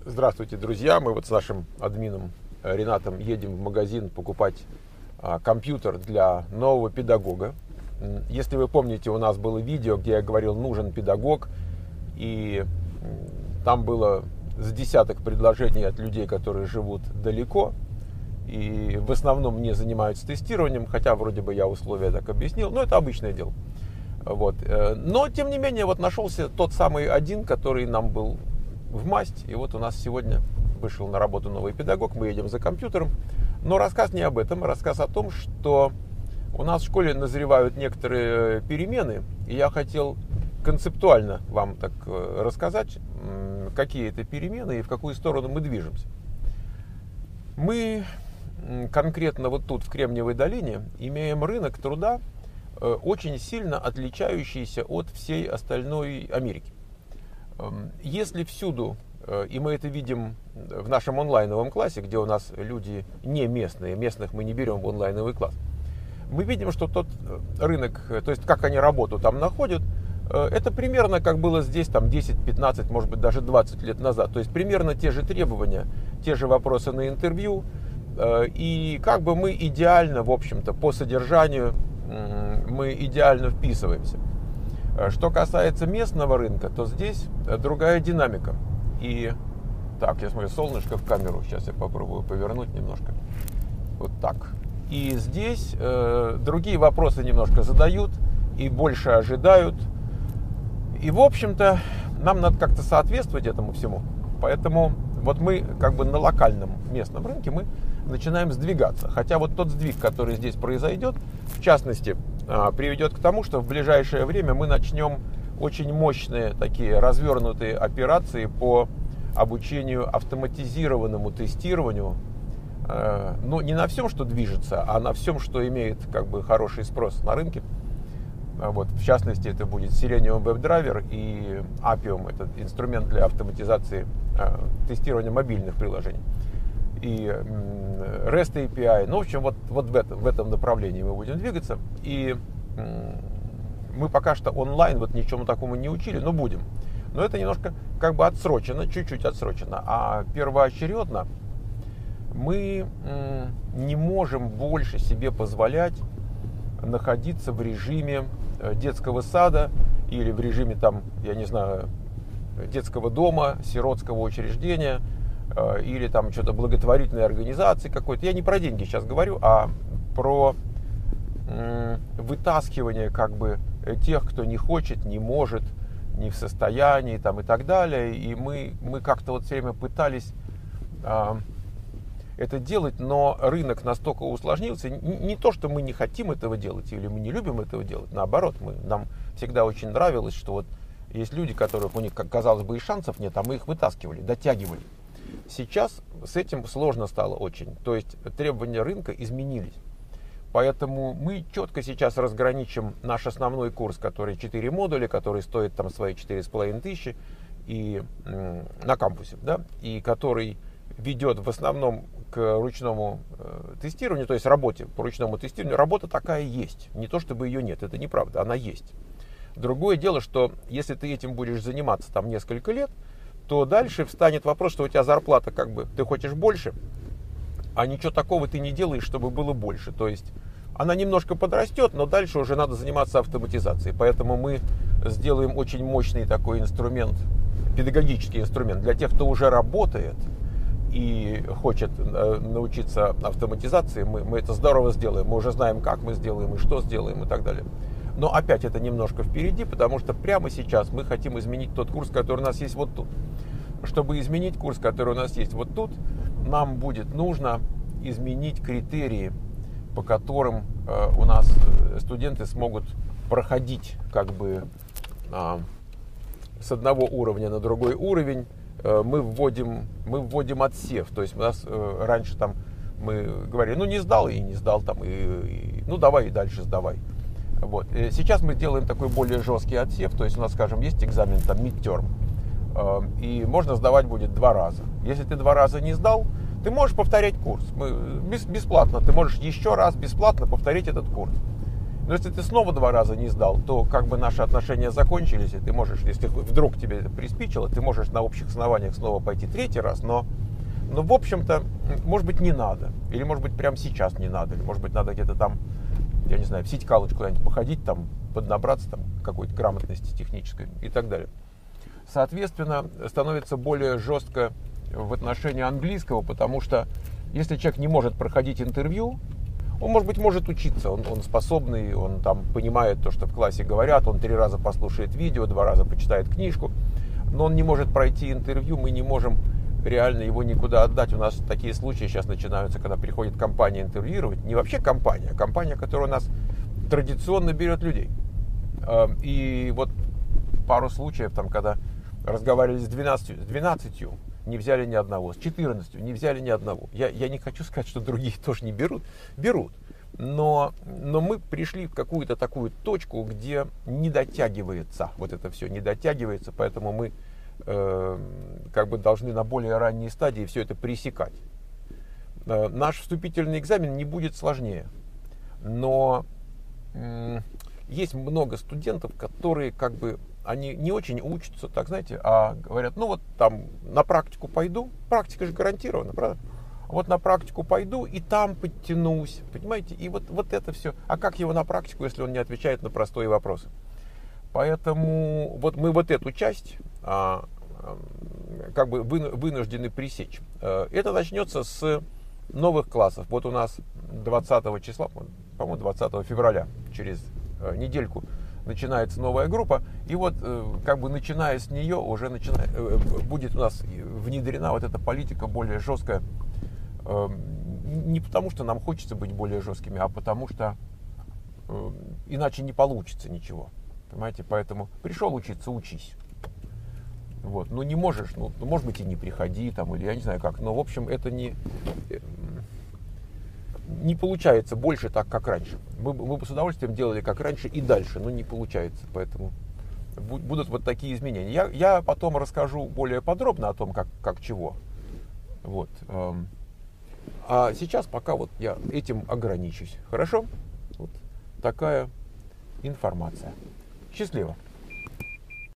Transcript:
Здравствуйте, друзья! Мы вот с нашим админом Ренатом едем в магазин покупать компьютер для нового педагога. Если вы помните, у нас было видео, где я говорил, нужен педагог, и там было с десяток предложений от людей, которые живут далеко, и в основном не занимаются тестированием, хотя вроде бы я условия так объяснил, но это обычное дело. Вот. Но, тем не менее, вот нашелся тот самый один, который нам был в масть, и вот у нас сегодня вышел на работу новый педагог, мы едем за компьютером. Но рассказ не об этом, рассказ о том, что у нас в школе назревают некоторые перемены, и я хотел концептуально вам так рассказать, какие это перемены и в какую сторону мы движемся. Мы конкретно вот тут, в Кремниевой долине, имеем рынок труда, очень сильно отличающийся от всей остальной Америки. Если всюду, и мы это видим в нашем онлайновом классе, где у нас люди не местные, местных мы не берем в онлайновый класс, мы видим, что тот рынок, то есть как они работу там находят, это примерно как было здесь там 10, 15, может быть даже 20 лет назад. То есть примерно те же требования, те же вопросы на интервью, и как бы мы идеально, в общем-то, по содержанию мы идеально вписываемся. Что касается местного рынка, то здесь другая динамика. И так, я смотрю, солнышко в камеру. Сейчас я попробую повернуть немножко. Вот так. И здесь другие вопросы немножко задают и больше ожидают. И, в общем-то, нам надо как-то соответствовать этому всему. Поэтому вот мы как бы на локальном местном рынке мы начинаем сдвигаться. Хотя вот тот сдвиг, который здесь произойдет, в частности, приведет к тому, что в ближайшее время мы начнем очень мощные такие развернутые операции по обучению автоматизированному тестированию. Но не на всем, что движется, а на всем, что имеет как бы хороший спрос на рынке. Вот, в частности, это будет Selenium WebDriver и Appium, это инструмент для автоматизации тестирования мобильных приложений. И REST API. Ну, в общем, вот в этом направлении мы будем двигаться. И мы пока что онлайн вот ничему такому не учили, но будем. Но это немножко как бы отсрочено, чуть-чуть отсрочено. А первоочередно мы не можем больше себе позволять находиться в режиме детского сада или в режиме там, я не знаю, детского дома, сиротского учреждения, или там что-то благотворительной организации какой-то. Я не про деньги сейчас говорю, а про вытаскивание как бы тех, кто не хочет, не может, не в состоянии там, и так далее. И мы как-то вот все время пытались это делать, но рынок настолько усложнился. Не то, что мы не хотим этого делать или мы не любим этого делать, наоборот, нам всегда очень нравилось, что вот есть люди, которых у них, как казалось бы, и шансов нет, а мы их вытаскивали, дотягивали. Сейчас с этим сложно стало очень. То есть требования рынка изменились. Поэтому мы четко сейчас разграничим наш основной курс, который 4 модуля, который стоит там свои 4500 и на кампусе, да, и который ведет в основном к ручному тестированию, то есть работе по ручному тестированию. Работа такая есть. Не то чтобы ее нет, это неправда, она есть. Другое дело, что если ты этим будешь заниматься там несколько лет, то дальше встанет вопрос, что у тебя зарплата как бы, ты хочешь больше, а ничего такого ты не делаешь, чтобы было больше. То есть она немножко подрастет, но дальше уже надо заниматься автоматизацией. Поэтому мы сделаем очень мощный такой инструмент, педагогический инструмент для тех, кто уже работает и хочет научиться автоматизации. Мы это здорово сделаем, мы уже знаем, как мы сделаем и что сделаем и так далее. Но опять это немножко впереди, потому что прямо сейчас мы хотим изменить тот курс, который у нас есть вот тут. Чтобы изменить курс, который у нас есть вот тут, нам будет нужно изменить критерии, по которым у нас студенты смогут проходить как бы с одного уровня на другой уровень. Мы вводим отсев. То есть у нас раньше там мы говорили, ну не сдал и не сдал, там, ну давай и дальше сдавай. Вот. Сейчас мы делаем такой более жесткий отсев, то есть у нас, скажем, есть экзамен там midterm, и можно сдавать будет 2 раза. Если ты 2 раза не сдал, ты можешь повторять курс. Бесплатно. Ты можешь еще раз бесплатно повторить этот курс. Но если ты снова 2 раза не сдал, то как бы наши отношения закончились, и ты можешь, если вдруг тебе это приспичило, ты можешь на общих основаниях снова пойти 3-й раз, но в общем-то, может быть, не надо. Или, может быть, прямо сейчас не надо. Или, может быть, надо где-то там, я не знаю, в Сить-Калыч куда-нибудь походить, там, поднабраться там какой-то грамотности технической и так далее. Соответственно, становится более жестко в отношении английского, потому что если человек не может проходить интервью, он, может быть, может учиться, он способный, он там понимает то, что в классе говорят, он 3 раза послушает видео, 2 раза почитает книжку, но он не может пройти интервью, мы не можем реально его никуда отдать. У нас такие случаи сейчас начинаются, когда приходит компания интервьюировать, не вообще компания, а компания, которая у нас традиционно берет людей. И вот пару случаев, там, когда разговаривали с 12 не взяли ни одного, с 14 не взяли ни одного. Я не хочу сказать, что другие тоже не берут. Берут. Но мы пришли в какую-то такую точку, где не дотягивается. Вот это все не дотягивается, поэтому мы как бы должны на более ранней стадии все это пресекать. Наш вступительный экзамен не будет сложнее. Но есть много студентов, которые как бы они не очень учатся, так знаете, а говорят, ну вот там на практику пойду, практика же гарантирована, правда? Вот на практику пойду и там подтянусь, понимаете? И вот это все. А как его на практику, если он не отвечает на простые вопросы? Поэтому вот мы вот эту часть как бы вынуждены пресечь. Это начнется с новых классов. Вот у нас 20 числа, по-моему, 20 февраля, через недельку, начинается новая группа, и вот как бы начиная с нее уже будет у нас внедрена вот эта политика более жесткая, не потому что нам хочется быть более жесткими, а потому что иначе не получится ничего, понимаете, поэтому пришел учиться, учись. Вот. Ну не можешь, ну может быть и не приходи там, или я не знаю как, но в общем это не получается больше так, как раньше. Мы бы с удовольствием делали как раньше и дальше, но не получается. Поэтому будут вот такие изменения. Я потом расскажу более подробно о том, как чего. Вот. А сейчас пока вот я этим ограничусь. Хорошо? Вот такая информация. Счастливо.